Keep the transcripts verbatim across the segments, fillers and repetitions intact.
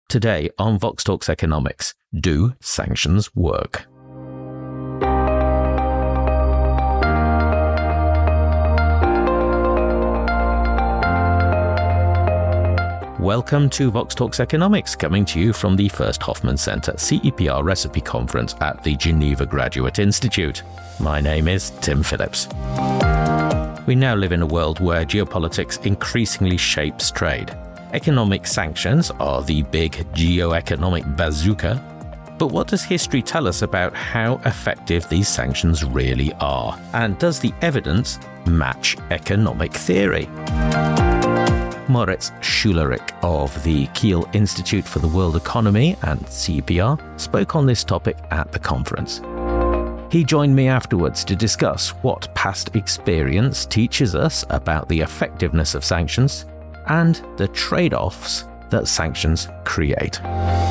Today on Vox Talks Economics, do sanctions work? Welcome to Vox Talks Economics, coming to you from the First Hoffman Center C E P R Recipe Conference at the Geneva Graduate Institute. My name is Tim Phillips. We now live in a world where geopolitics increasingly shapes trade. Economic sanctions are the big geoeconomic bazooka. But what does history tell us about how effective these sanctions really are? And does the evidence match economic theory? Moritz Schullerich of the Kiel Institute for the World Economy and C E P R spoke on this topic at the conference. He joined me afterwards to discuss what past experience teaches us about the effectiveness of sanctions and the trade-offs that sanctions create.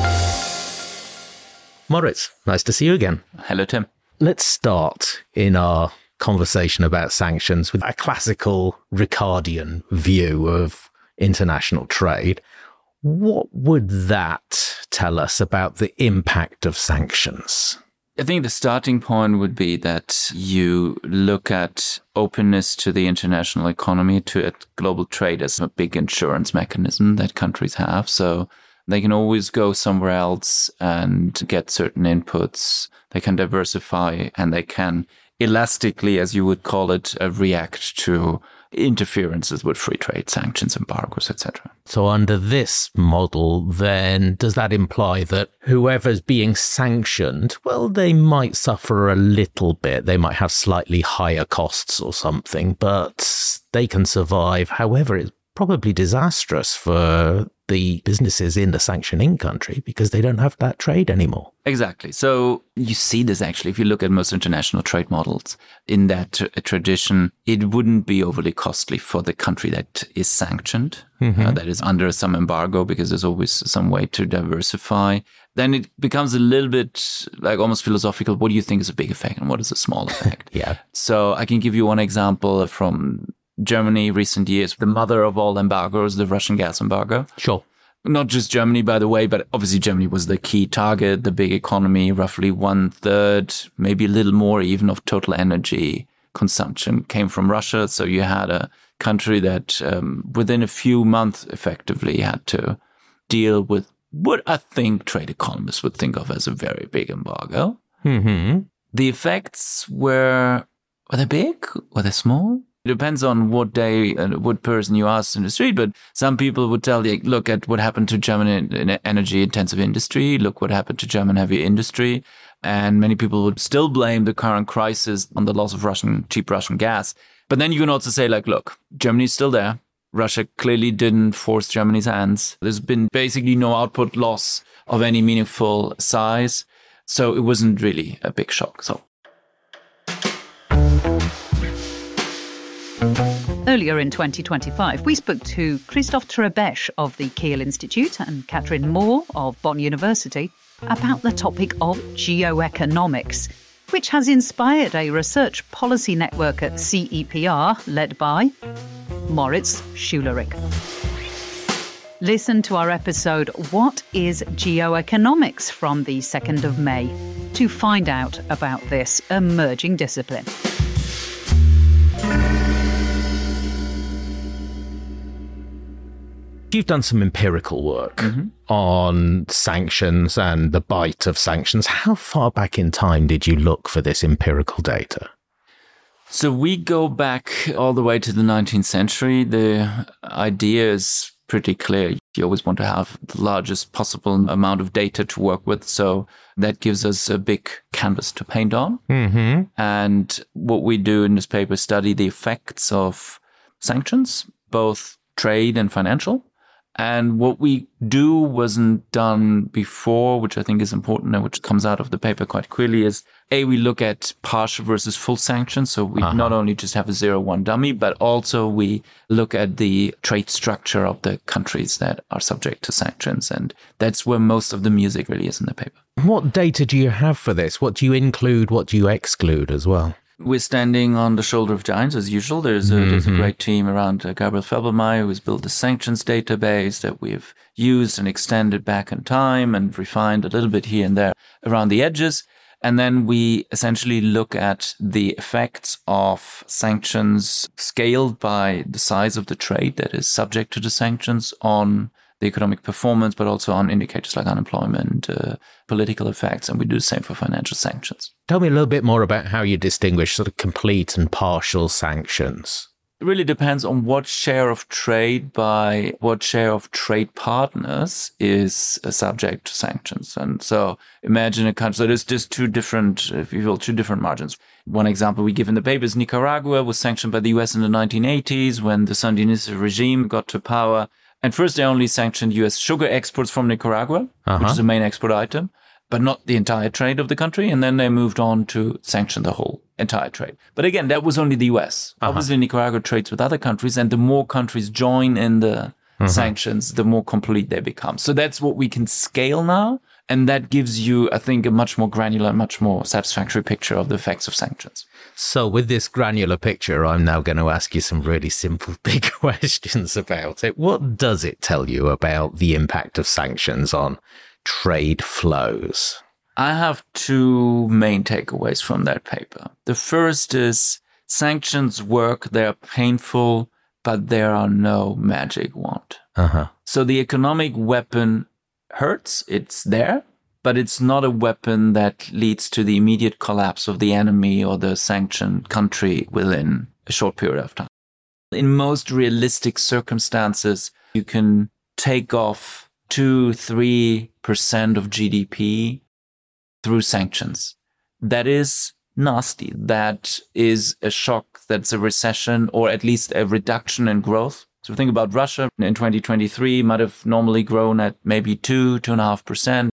Moritz, nice to see you again. Hello, Tim. Let's start in our conversation about sanctions with a classical Ricardian view of international trade. What would that tell us about the impact of sanctions? I think the starting point would be that you look at openness to the international economy, to at global trade as a big insurance mechanism that countries have. So they can always go somewhere else and get certain inputs. They can diversify and they can elastically, as you would call it, uh, react to interferences with free trade, sanctions, embargoes, et cetera. So under this model, then, does that imply that whoever's being sanctioned, well, they might suffer a little bit. They might have slightly higher costs or something, but they can survive. However, it's probably disastrous for the businesses in the sanctioning country because they don't have that trade anymore. Exactly. So you see this actually, if you look at most international trade models, in that t- tradition, it wouldn't be overly costly for the country that is sanctioned, mm-hmm. uh, that is under some embargo, because there's always some way to diversify. Then it becomes a little bit like almost philosophical. What do you think is a big effect and what is a small effect? Yeah. So I can give you one example from Germany, recent years, the mother of all embargoes, the Russian gas embargo. Sure. Not just Germany, by the way, but obviously Germany was the key target, the big economy, roughly one third, maybe a little more even of total energy consumption came from Russia. So you had a country that um, within a few months effectively had to deal with what I think trade economists would think of as a very big embargo. Mm-hmm. The effects were, were they big? Were they small? It depends on what day and what person you ask in the street, but some people would tell you, look at what happened to German in energy-intensive industry, look what happened to German heavy industry, and many people would still blame the current crisis on the loss of Russian cheap Russian gas. But then you can also say, like, look, Germany's still there. Russia clearly didn't force Germany's hands. There's been basically no output loss of any meaningful size, so it wasn't really a big shock. So. Earlier in twenty twenty-five, we spoke to Christoph Trebesch of the Kiel Institute and Katrin Moore of Bonn University about the topic of geoeconomics, which has inspired a research policy network at C E P R led by Moritz Schullerich. Listen to our episode, What is Geoeconomics, from the second of May, to find out about this emerging discipline. You've done some empirical work mm-hmm. on sanctions and the bite of sanctions. How far back in time did you look for this empirical data? So we go back all the way to the nineteenth century. The idea is pretty clear. You always want to have the largest possible amount of data to work with. So that gives us a big canvas to paint on. Mm-hmm. And what we do in this paper is study the effects of sanctions, both trade and financial. And what we do wasn't done before, which I think is important and which comes out of the paper quite clearly, is A, we look at partial versus full sanctions. So we uh-huh. not only just have a zero one dummy, but also we look at the trade structure of the countries that are subject to sanctions. And that's where most of the music really is in the paper. What data do you have for this? What do you include? What do you exclude as well? We're standing on the shoulder of giants, as usual. There's a, mm-hmm. there's a great team around uh, Gabriel Felbermayr, who has built a sanctions database that we've used and extended back in time and refined a little bit here and there around the edges. And then we essentially look at the effects of sanctions scaled by the size of the trade that is subject to the sanctions on the economic performance, but also on indicators like unemployment, uh, political effects, and we do the same for financial sanctions. Tell me a little bit more about how you distinguish sort of complete and partial sanctions. It really depends on what share of trade by what share of trade partners is uh, subject to sanctions. And so imagine a country, so there's just two different, if you will, two different margins. One example we give in the paper is Nicaragua was sanctioned by the U S in the nineteen eighties when the Sandinista regime got to power. And first, they only sanctioned U S sugar exports from Nicaragua, uh-huh. which is the main export item, but not the entire trade of the country. And then they moved on to sanction the whole entire trade. But again, that was only the U S. Uh-huh. Obviously, Nicaragua trades with other countries, and the more countries join in the uh-huh. sanctions, the more complete they become. So that's what we can scale now. And that gives you, I think, a much more granular, much more satisfactory picture of the effects of sanctions. So with this granular picture, I'm now going to ask you some really simple, big questions about it. What does it tell you about the impact of sanctions on trade flows? I have two main takeaways from that paper. The first is sanctions work, they're painful, but there are no magic wand. Uh-huh. So the economic weapon hurts, it's there, but it's not a weapon that leads to the immediate collapse of the enemy or the sanctioned country within a short period of time. In most realistic circumstances, you can take off two, three percent of G D P through sanctions. That is nasty. That is a shock. That's a recession, or at least a reduction in growth. So think about Russia in twenty twenty-three, might have normally grown at maybe two, two and a half percent.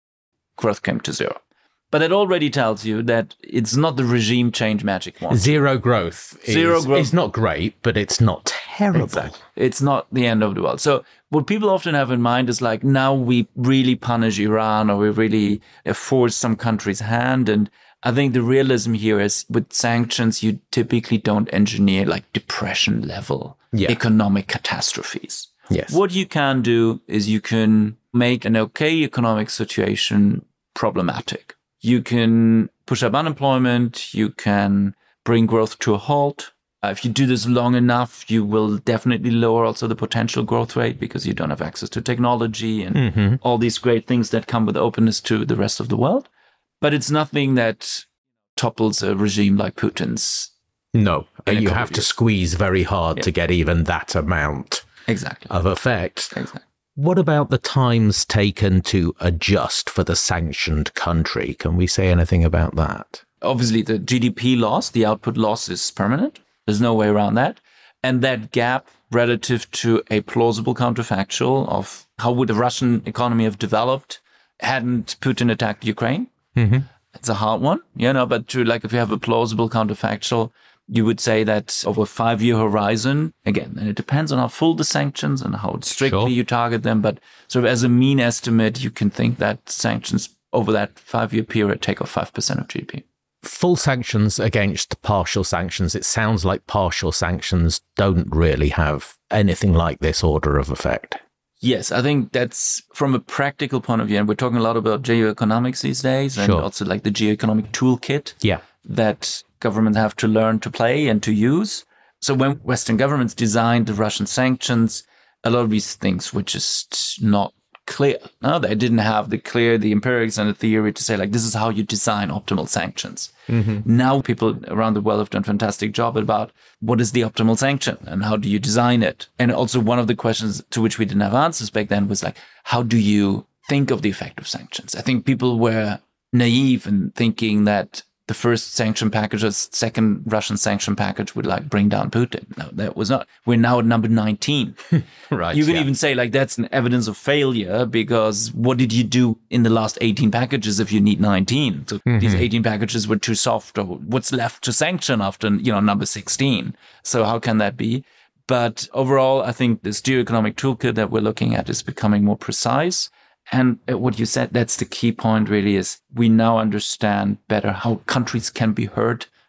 Growth came to zero. But it already tells you that it's not the regime change magic wand. Zero growth. Zero is, growth. It's not great, but it's not terrible. Exactly. It's not the end of the world. So what people often have in mind is like, now we really punish Iran, or we really force some country's hand. And I think the realism here is with sanctions, you typically don't engineer like depression level yeah. economic catastrophes. Yes. What you can do is you can make an okay economic situation problematic. You can push up unemployment. You can bring growth to a halt. Uh, if you do this long enough, you will definitely lower also the potential growth rate because you don't have access to technology and mm-hmm. all these great things that come with openness to the rest of the world. But it's nothing that topples a regime like Putin's. No, you have to squeeze very hard yeah. to get even that amount exactly. of effect. Exactly. What about the times taken to adjust for the sanctioned country? Can we say anything about that? Obviously, the G D P loss, the output loss is permanent. There's no way around that. And that gap relative to a plausible counterfactual of how would the Russian economy have developed hadn't Putin attacked Ukraine? Mm-hmm. It's a hard one, you know, but to like if you have a plausible counterfactual, you would say that over a five-year horizon, again, and it depends on how full the sanctions and how strictly sure. you target them, but sort of as a mean estimate, you can think that sanctions over that five-year period take off five percent of G D P. Full sanctions against partial sanctions. It sounds like partial sanctions don't really have anything like this order of effect. Yes, I think that's from a practical point of view, and we're talking a lot about geoeconomics these days, and sure. also like the geoeconomic toolkit yeah. that governments have to learn to play and to use. So when Western governments designed the Russian sanctions, a lot of these things were just not clear. No, they didn't have the clear, the empirics and the theory to say like, this is how you design optimal sanctions. Mm-hmm. Now people around the world have done a fantastic job about what is the optimal sanction and how do you design it? And also one of the questions to which we didn't have answers back then was like, how do you think of the effect of sanctions? I think people were naive in thinking that the first sanction package, the second Russian sanction package would like bring down Putin. No, that was not. We're now at number nineteen. Right. You can yeah. even say like that's an evidence of failure because what did you do in the last eighteen packages if you need nineteen? So mm-hmm. these eighteen packages were too soft, or what's left to sanction after, you know, number sixteen? So how can that be? But overall, I think this geoeconomic toolkit that we're looking at is becoming more precise. And what you said, that's the key point really, is we now understand better how countries can be hurt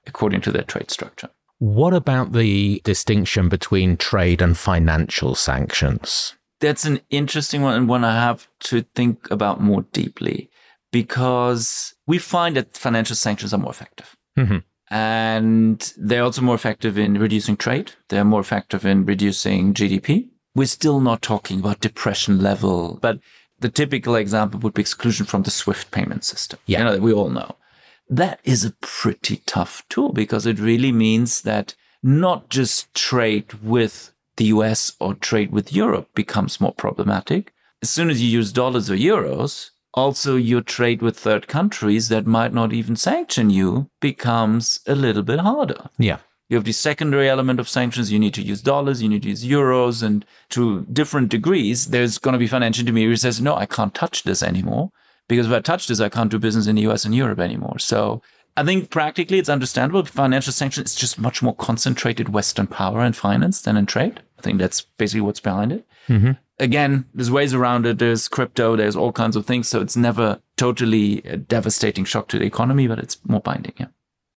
according to their trade structure. What about the distinction between trade and financial sanctions? That's an interesting one, and one I have to think about more deeply, because we find that financial sanctions are more effective. Mm-hmm. And they're also more effective in reducing trade. They're more effective in reducing G D P. We're still not talking about depression level, but the typical example would be exclusion from the SWIFT payment system. Yeah. You know, that we all know. That is a pretty tough tool, because it really means that not just trade with the U S or trade with Europe becomes more problematic. As soon as you use dollars or euros, also your trade with third countries that might not even sanction you becomes a little bit harder. Yeah. You have the secondary element of sanctions. You need to use dollars, you need to use euros, and to different degrees, there's going to be financial intermediary who says, no, I can't touch this anymore, because if I touch this, I can't do business in the U S and Europe anymore. So I think practically it's understandable. Financial sanctions, it's just much more concentrated Western power in finance than in trade. I think that's basically what's behind it. Mm-hmm. Again, there's ways around it. There's crypto, there's all kinds of things. So it's never totally a devastating shock to the economy, but it's more binding, yeah.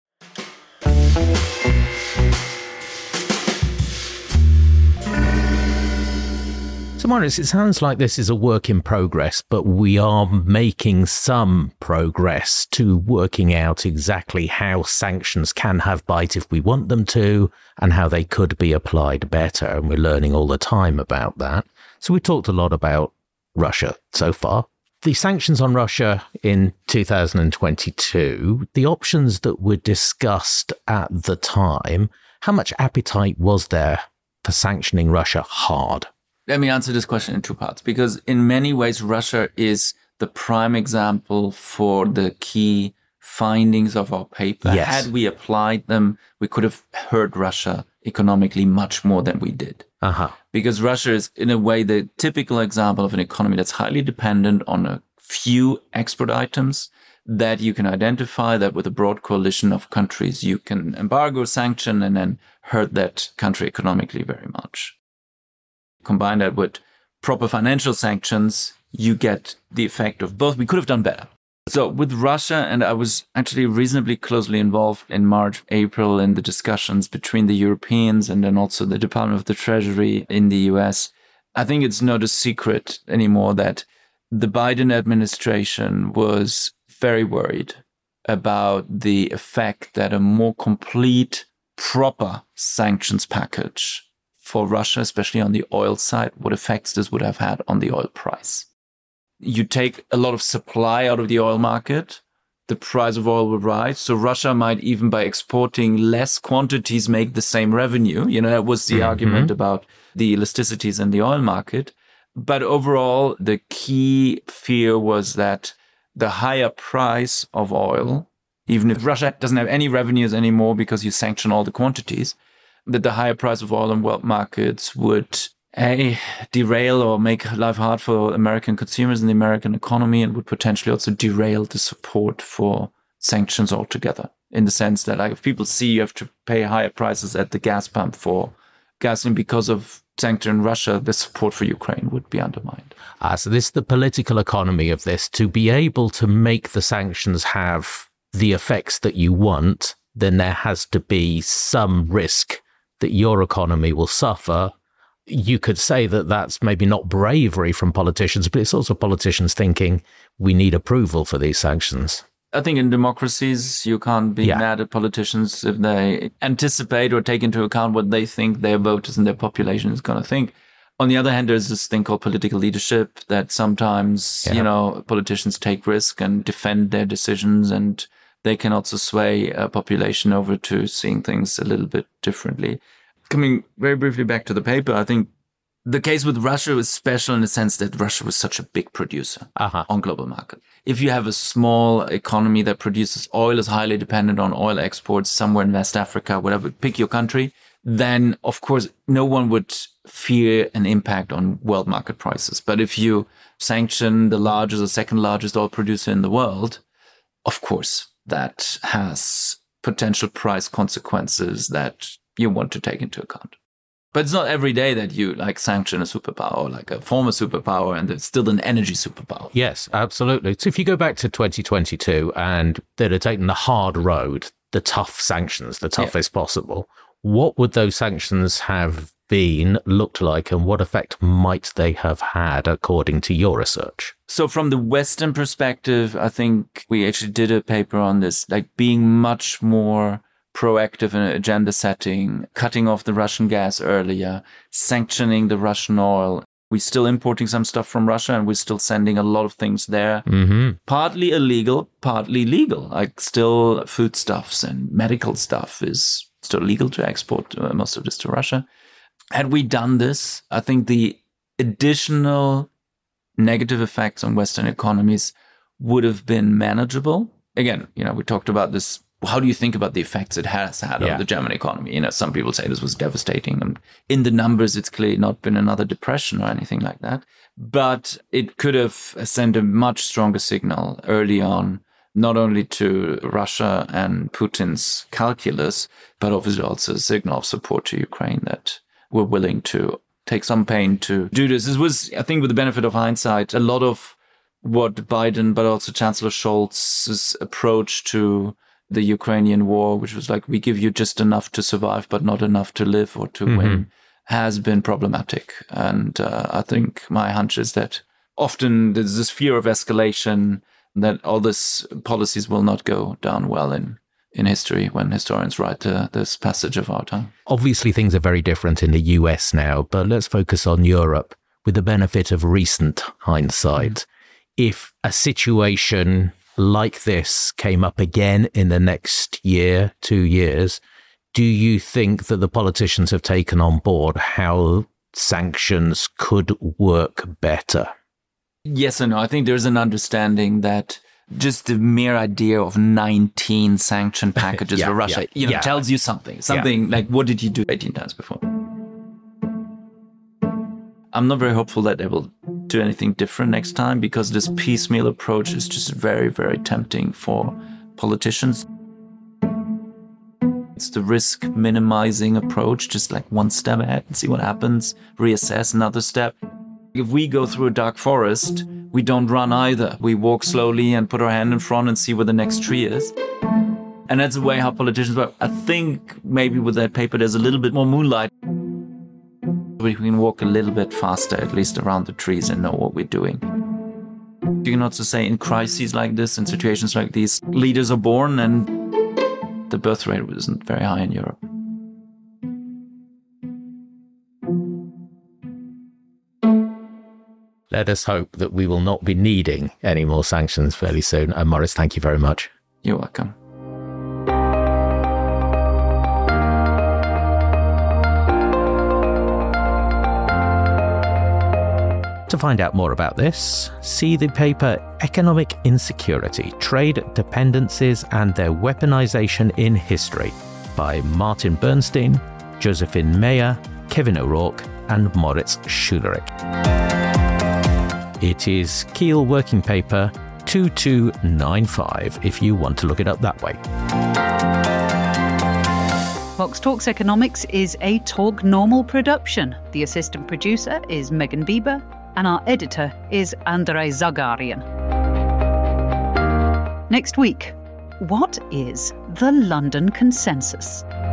So, Marius, it sounds like this is a work in progress, but we are making some progress to working out exactly how sanctions can have bite if we want them to, and how they could be applied better. And we're learning all the time about that. So we talked a lot about Russia so far. The sanctions on Russia in two thousand twenty-two, the options that were discussed at the time, how much appetite was there for sanctioning Russia hard? Let me answer this question in two parts, because in many ways, Russia is the prime example for the key findings of our paper. Yes. Had we applied them, we could have hurt Russia economically much more than we did. Uh-huh. Because Russia is, in a way, the typical example of an economy that's highly dependent on a few export items that you can identify, that with a broad coalition of countries, you can embargo, sanction, and then hurt that country economically very much. Combine that with proper financial sanctions, you get the effect of both. We could have done better. So with Russia, and I was actually reasonably closely involved in March, April in the discussions between the Europeans and then also the Department of the Treasury in the U S, I think it's not a secret anymore that the Biden administration was very worried about the effect that a more complete, proper sanctions package for Russia, especially on the oil side, what effects this would have had on the oil price. You take a lot of supply out of the oil market, the price of oil would rise. So Russia might, even by exporting less quantities, make the same revenue. You know, that was the mm-hmm. argument about the elasticities in the oil market. But overall, the key fear was that the higher price of oil, even if Russia doesn't have any revenues anymore because you sanction all the quantities, that the higher price of oil in world markets would A, derail or make life hard for American consumers and the American economy, and would potentially also derail the support for sanctions altogether. In the sense that, like, if people see you have to pay higher prices at the gas pump for gasoline because of sanctioning Russia, the support for Ukraine would be undermined. Ah, so this is the political economy of this. To be able to make the sanctions have the effects that you want, then there has to be some risk that your economy will suffer. You could say that that's maybe not bravery from politicians, but it's also politicians thinking we need approval for these sanctions. I think in democracies, you can't be yeah. mad at politicians if they anticipate or take into account what they think their voters and their population is going to think. On the other hand, there's this thing called political leadership that sometimes, yeah. you know, politicians take risk and defend their decisions, and they can also sway a population over to seeing things a little bit differently. Coming very briefly back to the paper, I think the case with Russia was special in the sense that Russia was such a big producer uh-huh. on global market. If you have a small economy that produces oil, is highly dependent on oil exports somewhere in West Africa, whatever, pick your country, then of course no one would fear an impact on world market prices. But if you sanction the largest or second largest oil producer in the world, of course, that has potential price consequences that you want to take into account. But it's not every day that you like sanction a superpower or like a former superpower and it's still an energy superpower. Yes, absolutely. So if you go back to twenty twenty-two and they'd have taken the hard road, the tough sanctions, the toughest yeah. possible. What would those sanctions have been, looked like, and what effect might they have had according to your research? So from the Western perspective, I think we actually did a paper on this, like being much more proactive in agenda setting, cutting off the Russian gas earlier, sanctioning the Russian oil. We're still importing some stuff from Russia and we're still sending a lot of things there. Mm-hmm. Partly illegal, partly legal. Like still foodstuffs and medical stuff is still legal to export, uh, most of this to Russia. Had we done this, I think the additional negative effects on Western economies would have been manageable. Again, you know, we talked about this. How do you think about the effects it has had yeah. on the German economy? You know, some people say this was devastating. And in the numbers, it's clearly not been another depression or anything like that. But it could have sent a much stronger signal early on, not only to Russia and Putin's calculus, but obviously also a signal of support to Ukraine that we're willing to take some pain to do this. This was, I think, with the benefit of hindsight, a lot of what Biden, but also Chancellor Scholz's approach to the Ukrainian war, which was like, we give you just enough to survive, but not enough to live or to mm-hmm. win, has been problematic. And uh, I think my hunch is that often there's this fear of escalation, that all these policies will not go down well in, in history when historians write uh, this passage of our time. Obviously, things are very different in the U S now, but let's focus on Europe with the benefit of recent hindsight. Mm-hmm. If a situation like this came up again in the next year, two years, do you think that the politicians have taken on board how sanctions could work better? Yes and no. I think there's an understanding that just the mere idea of nineteen sanction packages yeah, for Russia, yeah, you know, yeah. tells you something. Something yeah. like, what did you do eighteen times before? I'm not very hopeful that they will do anything different next time, because this piecemeal approach is just very, very tempting for politicians. It's the risk minimizing approach, just like one step ahead and see what happens, reassess another step. If we go through a dark forest, we don't run either. We walk slowly and put our hand in front and see where the next tree is. And that's the way how politicians work. I think maybe with that paper there's a little bit more moonlight. We can walk a little bit faster, at least around the trees, and know what we're doing. You can also say in crises like this, in situations like these, leaders are born, and the birth rate isn't very high in Europe. Let us hope that we will not be needing any more sanctions fairly soon. And Moritz, thank you very much. You're welcome. To find out more about this, see the paper Economic Insecurity, Trade Dependencies and Their Weaponization in History by Martin Bernstein, Josephine Meyer, Kevin O'Rourke and Moritz Schülerich. It is Kiel Working Paper two two nine five if you want to look it up that way. Vox Talks Economics is a Talk Normal production. The assistant producer is Megan Bieber and our editor is Andrei Zagarian. Next week, what is the London Consensus?